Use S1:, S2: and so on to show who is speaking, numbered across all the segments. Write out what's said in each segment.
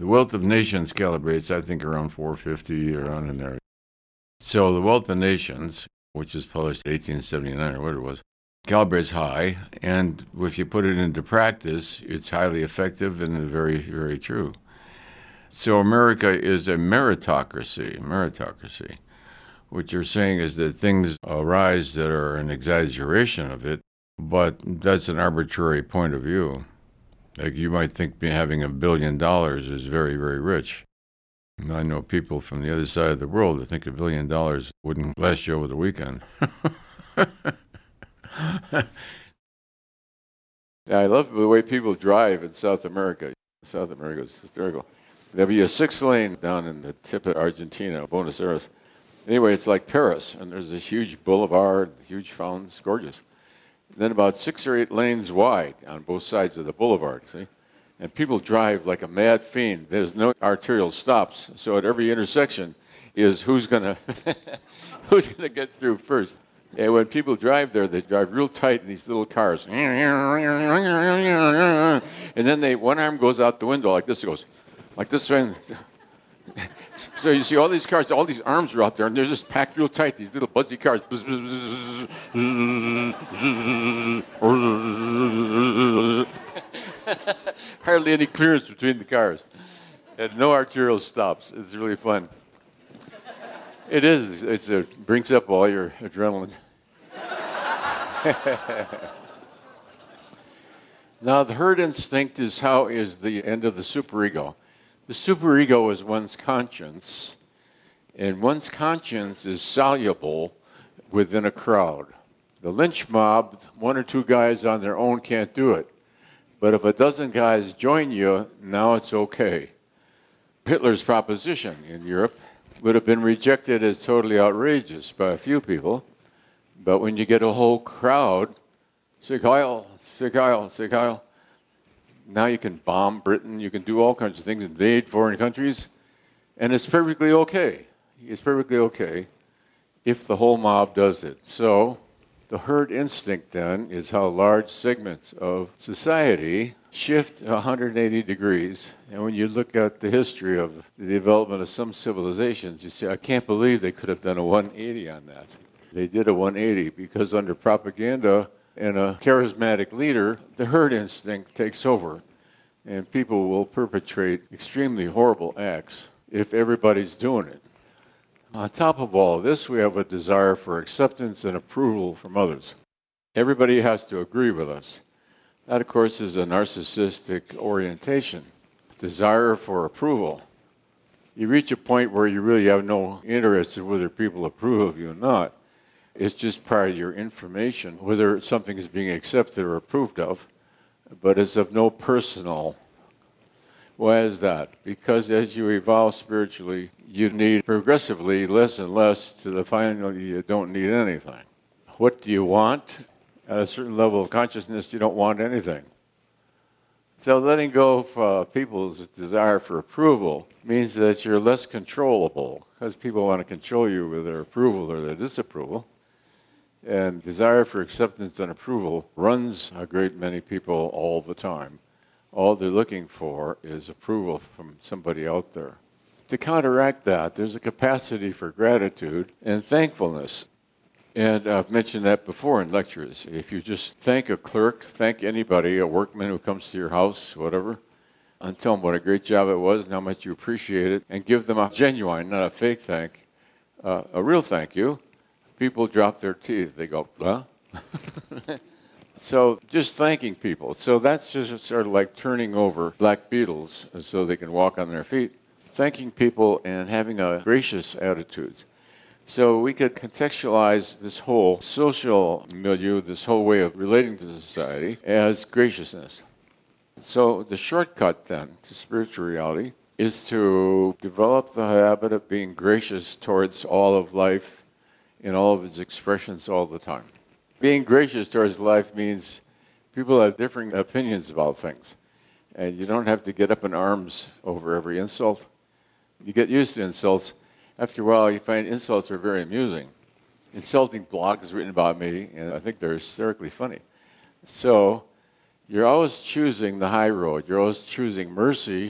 S1: Wealth of Nations calibrates, I think, around 450, around in there. So the Wealth of Nations, which was published in 1879 or whatever it was, calibrates high, and if you put it into practice, it's highly effective and very, very true. So America is a meritocracy. What you're saying is that things arise that are an exaggeration of it, but that's an arbitrary point of view. Like you might think having $1 billion is very, very rich. And I know people from the other side of the world that think $1 billion wouldn't last you over the weekend. I love the way people drive in South America. South America is hysterical. There'll be a 6-lane down in the tip of Argentina, Buenos Aires. Anyway, it's like Paris, and there's a huge boulevard, huge fountains, gorgeous. And then about 6 or 8 lanes wide on both sides of the boulevard, see? And people drive like a mad fiend. There's no arterial stops, so at every intersection is who's gonna get through first. And when people drive there, they drive real tight in these little cars. And then one arm goes out the window like this, it goes like this. So you see all these cars, all these arms are out there, and they're just packed real tight, these little buzzy cars. Hardly any clearance between the cars. And no arterial stops. It's really fun. It is. It brings up all your adrenaline. Now, the herd instinct is the end of the superego. The superego is one's conscience, and one's conscience is soluble within a crowd. The lynch mob, 1 or 2 guys on their own can't do it. But if a dozen guys join you, now it's okay. Hitler's proposition in Europe would have been rejected as totally outrageous by a few people. But when you get a whole crowd, Sieg Heil, Sieg Heil, Sieg Heil, now you can bomb Britain, you can do all kinds of things, invade foreign countries, and it's perfectly okay. It's perfectly okay if the whole mob does it. So the herd instinct then is how large segments of society shift 180 degrees. And when you look at the history of the development of some civilizations, you say, I can't believe they could have done a 180 on that. They did a 180 because under propaganda and a charismatic leader, the herd instinct takes over. And people will perpetrate extremely horrible acts if everybody's doing it. On top of all of this, we have a desire for acceptance and approval from others. Everybody has to agree with us. That, of course, is a narcissistic orientation, desire for approval. You reach a point where you really have no interest in whether people approve of you or not. It's just part of your information, whether something is being accepted or approved of, but it's of no personal. Why is that? Because as you evolve spiritually, you need progressively less and less to the finally you don't need anything. What do you want? At a certain level of consciousness, you don't want anything. So letting go of people's desire for approval means that you're less controllable, because people want to control you with their approval or their disapproval. And desire for acceptance and approval runs a great many people all the time. All they're looking for is approval from somebody out there. To counteract that, there's a capacity for gratitude and thankfulness. And I've mentioned that before in lectures. If you just thank a clerk, thank anybody, a workman who comes to your house, whatever, and tell them what a great job it was and how much you appreciate it, and give them a genuine, not a fake a real thank you, people drop their teeth. They go, huh? So just thanking people. So that's just sort of like turning over black beetles so they can walk on their feet. Thanking people and having a gracious attitudes. So we could contextualize this whole social milieu, this whole way of relating to society as graciousness. So the shortcut then to spiritual reality is to develop the habit of being gracious towards all of life in all of its expressions all the time. Being gracious towards life means people have differing opinions about things. And you don't have to get up in arms over every insult. You get used to insults. After a while, you find insults are very amusing. Insulting blogs written about me, and I think they're hysterically funny. So you're always choosing the high road. You're always choosing mercy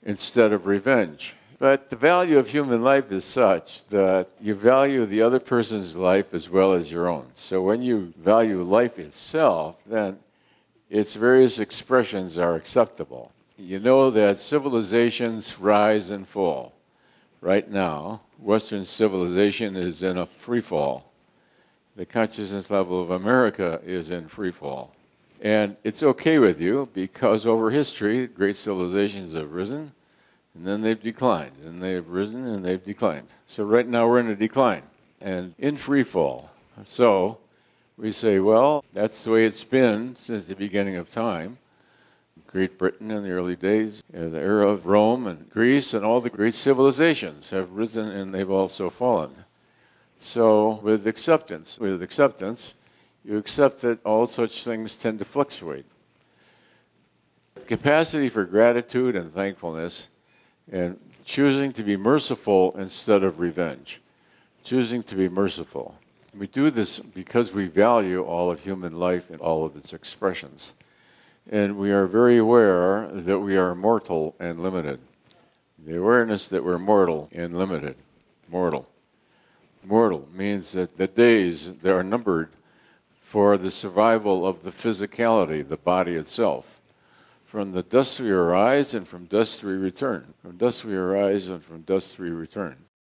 S1: instead of revenge. But the value of human life is such that you value the other person's life as well as your own. So when you value life itself, then its various expressions are acceptable. You know that civilizations rise and fall. Right now, Western civilization is in a free fall. The consciousness level of America is in free fall. And it's okay with you because over history, great civilizations have risen, and then they've declined, and they've risen, and they've declined. So right now we're in a decline and in free fall. So we say, well, that's the way it's been since the beginning of time. Great Britain in the early days, the era of Rome and Greece and all the great civilizations have risen and they've also fallen. So with acceptance, you accept that all such things tend to fluctuate. The capacity for gratitude and thankfulness and choosing to be merciful instead of revenge. Choosing to be merciful. We do this because we value all of human life and all of its expressions. And we are very aware that we are mortal and limited. The awareness that we're mortal and limited. Mortal. Mortal means that the days that are numbered for the survival of the physicality, the body itself. From the dust we arise and from dust we return. From dust we arise and from dust we return.